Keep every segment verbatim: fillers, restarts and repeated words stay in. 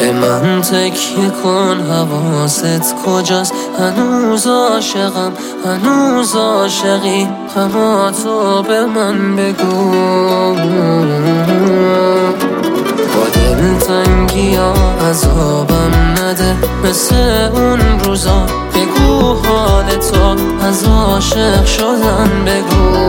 به من تکیه کن، حواست کجاست؟ هنوز عاشقم، هنوز عاشقی، اما تو به من بگو. با دلتنگی ها عذابم نده مثل اون روزا، بگو حال تو از عاشق شدن بگو.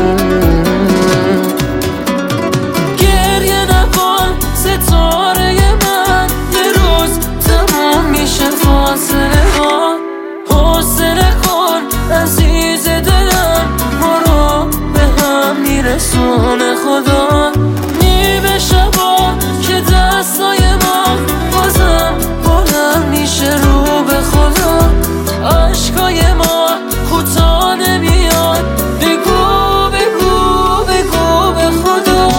گریه نکن ستاره من، یه روز تموم میشه فاصله ها. حوصله کن عزیز دلم، ما رو به هم میرسونه خدا. نیمه شبا که دستای ما بازم بلند میشه رو به خدا. عشقای ما کوتاه نمیاد، بگو بگو بگو به خدا.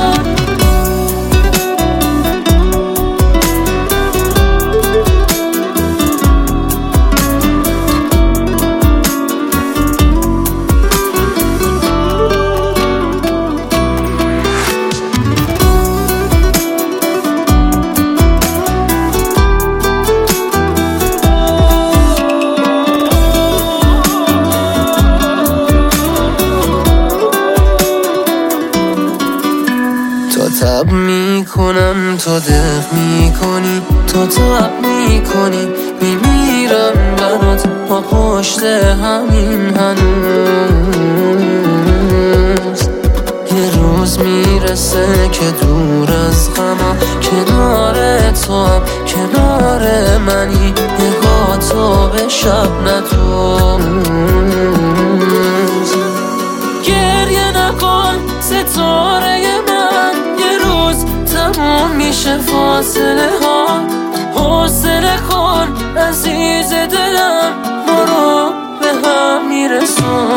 تب میکنم تو دق میکنی، تو تب میکنی میمیرم برات، با پشت همین هنوز. یه روز میرسه که دور از غمم، کنار تو هم کنار منی، نگاه تو به شب ندوز. گریه نکن ستاره من، یه روز تموم میشه فاصله ها. حوصله کن عزیز دلم، ما رو به هم میرسون